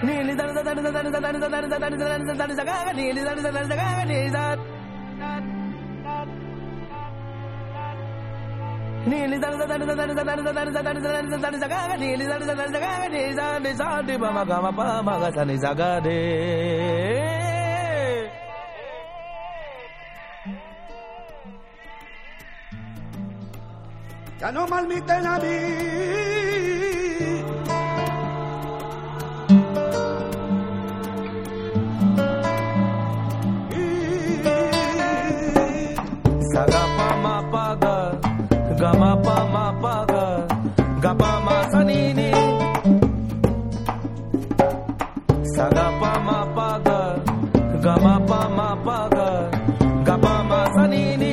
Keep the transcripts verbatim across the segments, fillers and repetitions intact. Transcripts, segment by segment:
Ya no malmiten a mí. Sagapa ma paga, gama pa ma paga, gapa ma sanini. Sagapa ma paga, gama pa ma paga, gapa ma sanini.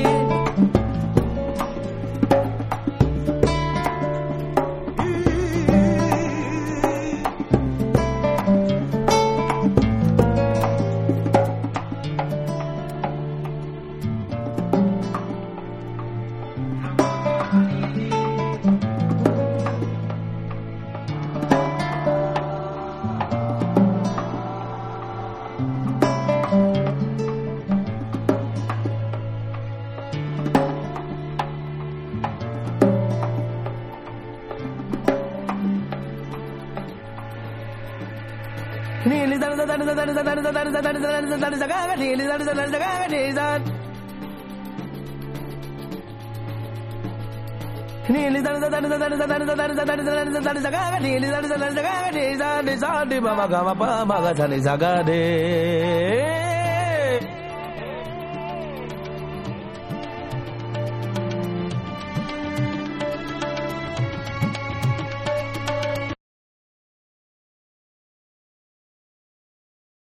Sagade